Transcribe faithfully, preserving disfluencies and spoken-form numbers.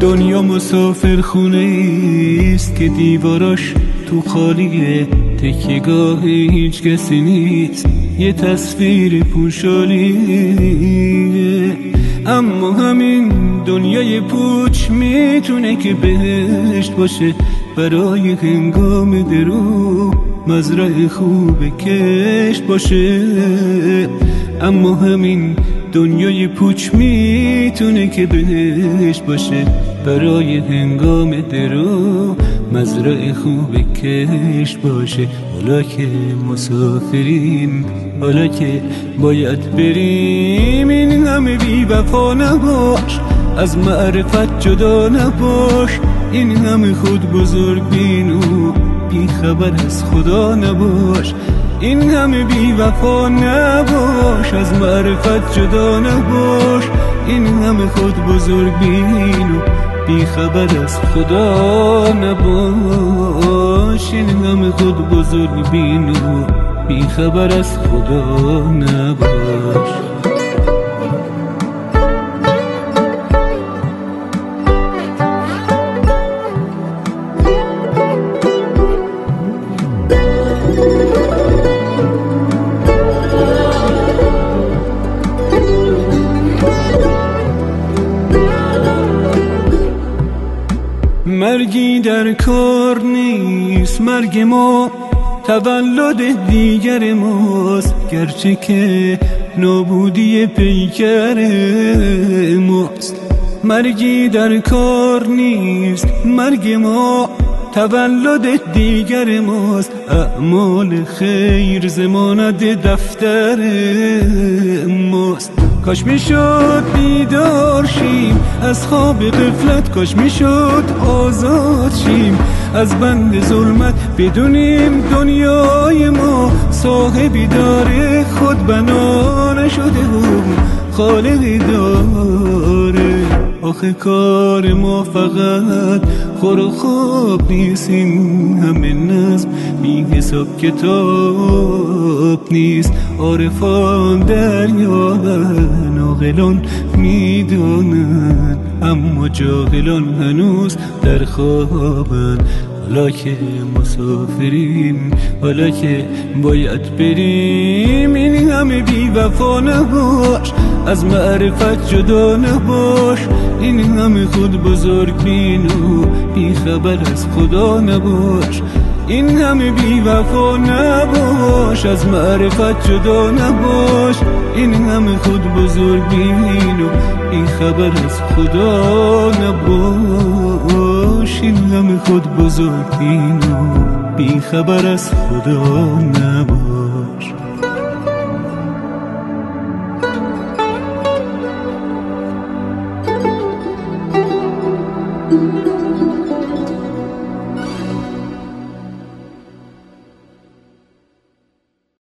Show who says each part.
Speaker 1: دنیا مسافر خونه است که دیواراش تو خالیه، تکیهگاه هیچ کسی نیست، یه تصویر پوشالیه. اما همین دنیای پوچ میتونه که بهشت باشه برای هنگام درو، مزرعه خوب کشت باشه. اما همین دنیای پوچ میتونه که بهشت باشه برای هنگام درو، مزرعه خوب کشت باشه. حالا که مسافریم، حالا که باید بریم، این همه بی وفا نباش، از معرفت جدا نباش، این همه خود بزرگ بین و بی خبر از خدا نباش، این همه بی وفا نباش، از معرفت جدا نباش، این همه خود بزرگ بین و بی خبر از خدا نباش، این همه خود بزرگ بین و بی خبر از خدا نباش. مرگی در کار نیست، مرگ ما تولد دیگر ماست، گرچه که نابودی پیکر ماست. مرگی در کار نیست، مرگ ما تولد دیگر ماست، اعمال خیر ضمانت دفتر ماست. کاش میشد بیدار شیم از خواب غفلت، کاش میشد آزاد شیم از بند ظلمت، بدونیم دنیای ما صاحبی داره، خود بنا نشده و خالقی داره. آخه کار ما فقط خور و خواب نیست، این همه نظم بی حساب کتاب نیست. عارفان دریابن، عاقلان میدونن، اما جاهلان هنوز در خوابن. حالا که مسافریم، حالا که باید بریم، این همه بی وفا نباش، از معرفت جدا نباش، این همه خود بزرگ بین و بی خبر از خدا نباش، این همه بی وفا نباش، از معرفت جدا نباش، این همه خود بزرگ بین و بی خبر از خدا نباش، این همه خود بزرگ بین و بی خبر از خدا نباش.